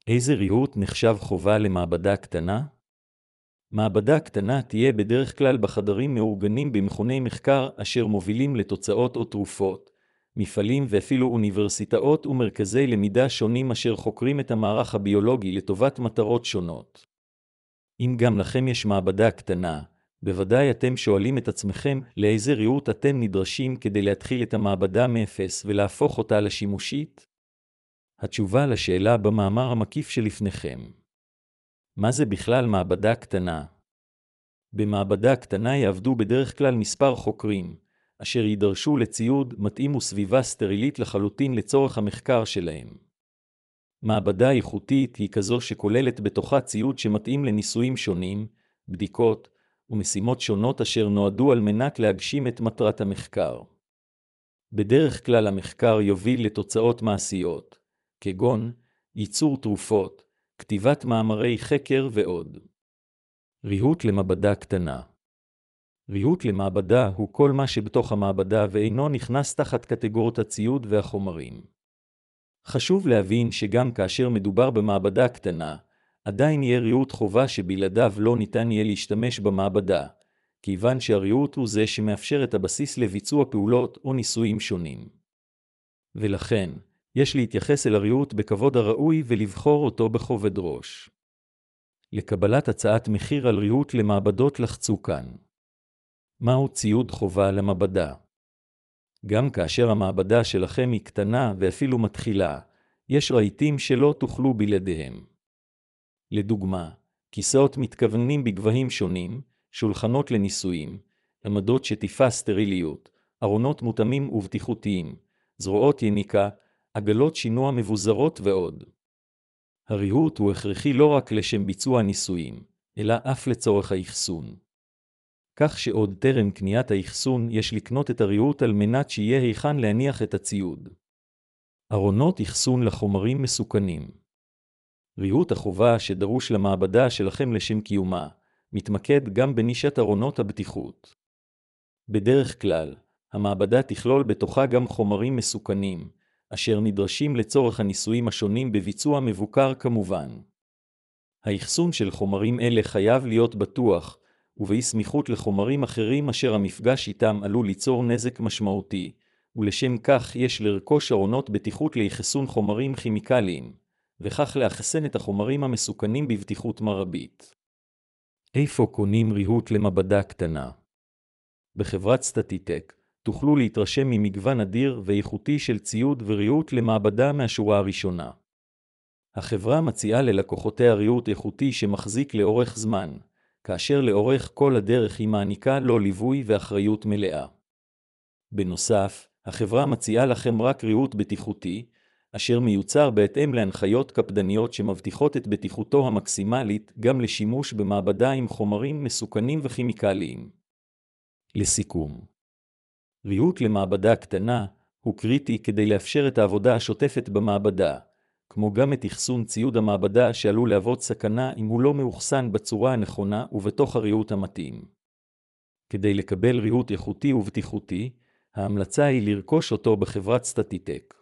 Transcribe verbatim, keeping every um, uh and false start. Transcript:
איזה ריהוט נחשב חובה למעבדה קטנה? מעבדה קטנה תהיה בדרך כלל בחדרים מאורגנים במכוני מחקר אשר מובילים לתוצאות או תרופות, מפעלים ואפילו אוניברסיטאות ומרכזי למידה שונים אשר חוקרים את המערך הביולוגי לטובת מטרות שונות. אם גם לכם יש מעבדה קטנה, בוודאי אתם שואלים את עצמכם לאיזה ריהוט אתם נדרשים כדי להתחיל את המעבדה מאפס ולהפוך אותה לשימושית? התשובה לשאלה במאמר המקיף שלפניכם. מה זה בכלל מעבדה קטנה? במעבדה קטנה יעבדו בדרך כלל מספר חוקרים, אשר יידרשו לציוד מתאים וסביבה סטרילית לחלוטין לצורך המחקר שלהם. מעבדה איכותית היא כזו שכוללת בתוכה ציוד שמתאים לניסויים שונים, בדיקות ומשימות שונות אשר נועדו על מנת להגשים את מטרת המחקר. בדרך כלל המחקר יוביל לתוצאות מעשיות, כגון ייצור תרופות, כתיבת מאמרי חקר ועוד. ריהוט למעבדה קטנה. ריהוט למעבדה הוא כל מה שבתוך המעבדה ואינו נכנס תחת קטגוריות הציוד והחומרים. חשוב להבין שגם כאשר מדובר במעבדה קטנה, עדיין יהיה ריהוט חובה שבלעדיו לא ניתן יהיה להשתמש במעבדה, כיוון שהריהוט הוא זה שמאפשר את הבסיס לביצוע פעולות או ניסויים שונים. ולכן, יש להתייחס אל הריהוט בכבוד הראוי ולבחור אותו בכובד ראש. לקבלת הצעת מחיר על ריהוט למעבדות לחצו כאן. מהו ציוד חובה למעבדה? גם כאשר המעבדה שלכם היא קטנה ואפילו מתחילה, יש רהיטים שלא תוכלו בלעדיהם. לדוגמה, כיסאות מתכוונים בגבהים שונים, שולחנות לניסויים, עמדות שטיפה סטריליות, ארונות מותאמים ובטיחותיים, זרועות יניקה, עגלות שינוע מבוזרות ועוד. הריהוט הוא הכרחי לא רק לשם ביצוע ניסויים, אלא אף לצורך האחסון. כך שעוד טרם קניית האחסון יש לקנות את הריהוט על מנת שיהיה היכן להניח את הציוד. ארונות אחסון לחומרים מסוכנים. ריהוט החובה שדרוש למעבדה שלכם לשם קיומה, מתמקד גם בנישת ארונות הבטיחות. בדרך כלל, המעבדה תכלול בתוכה גם חומרים מסוכנים, אשר נדרשים לצורך הניסויים השונים בביצוע מבוקר כמובן. האחסון של חומרים אלה חייב להיות בטוח, ובאי סמיכות לחומרים אחרים אשר המפגש איתם עלול ליצור נזק משמעותי, ולשם כך יש לרכוש ארונות בטיחות לאחסון חומרים כימיקליים, וכך לאחסן את החומרים המסוכנים בבטיחות מרבית. איפה קונים ריהוט למעבדה קטנה? בחברת סטטיטק תוכלו להתרשם ממגוון אדיר ואיכותי של ציוד וריהוט למעבדה מהשורה הראשונה. החברה מציעה ללקוחותיה ריהוט איכותי שמחזיק לאורך זמן, כאשר לאורך כל הדרך היא מעניקה לו ליווי ואחריות מלאה. בנוסף, החברה מציעה לכם רק ריהוט בטיחותי, אשר מיוצר בהתאם להנחיות קפדניות שמבטיחות את בטיחותו המקסימלית גם לשימוש במעבדה עם חומרים מסוכנים וכימיקליים. לסיכום, ריהוט למעבדה קטנה הוא קריטי כדי לאפשר את העבודה השוטפת במעבדה, כמו גם את אחסון ציוד המעבדה שעלול להוות סכנה אם הוא לא מאוחסן בצורה הנכונה ובתוך הריהוט המתאים. כדי לקבל ריהוט איכותי ובטיחותי, ההמלצה היא לרכוש אותו בחברת סטטיטק.